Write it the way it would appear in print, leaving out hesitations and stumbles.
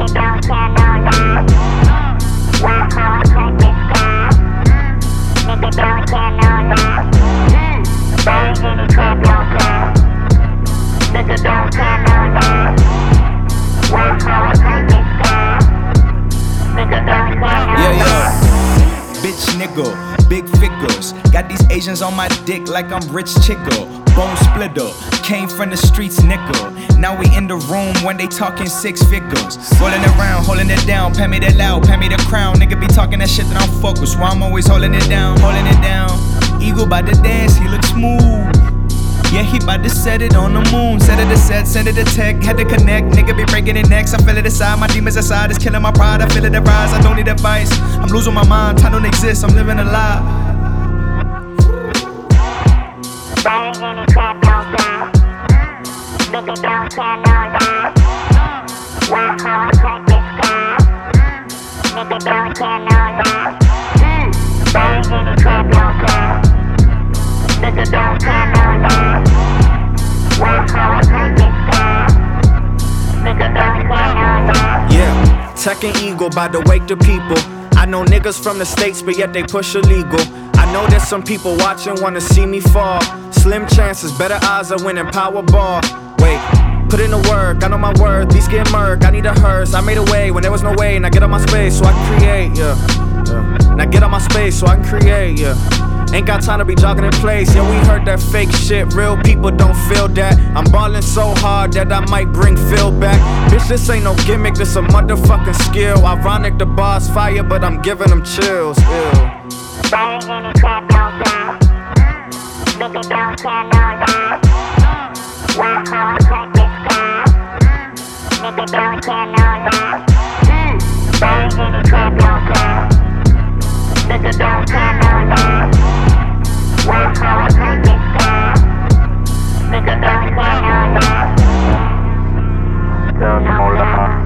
Nigga don't care no love. Work hard, practice God. Nigga don't care no love. Boys in the club don't care. Nigga don't care no love. Work hard, practice God. Nigga don't care no love. Bitch nigga, big figures. Got these Asians on my dick like I'm Rich Chico. Bone splitter, came from the streets nickel. Now we in the room when they talking 6 figures. Rolling around, holding it down. Pay me the loud, pay me the crown. Nigga be talking that shit that I'm fuck with, so I'm always holding it down, holding it down. Eagle by the dance, he look smooth. Yeah, he bout to set it on the moon. Set it to set, send it to tech, had to connect. Nigga be breaking it necks, I feel it inside. My demons inside, it's killing my pride. I feel it rise, I don't need advice. I'm losing my mind, time don't exist, I'm living a lie. Boys in the club don't care. Nigga don't care no love. Work hard, practice God. Nigga don't care no love. Boys in the club don't care. Nigga don't care no love. Work hard, practice God. Nigga don't care no love. Yeah, Tech and Eagle bout to wake the people. I know niggas from the States, but yet they push illegal. I know there's some people watching, wanna see me fall. Slim chances, better odds of winning Powerball. Wait, put in the work, I know my worth, these get murk, I need a hearse. I made a way when there was no way, now get on my space so I can create, yeah. Now get on my space so I can create, yeah. Ain't got time to be jogging in place, yeah, we heard that fake shit, real people don't feel that. I'm ballin' so hard that I might bring Phil back. Bitch, this ain't no gimmick, this a motherfucking skill. Ironic, the bar's fire, but I'm giving them chills, ew. Boys in the club don't care. Nigga don't care no love. Work hard, practice God. Nigga don't care no love. Boys in the club don't care. Nigga don't care no love. Work hard, practice God. Nigga don't care no love. No love.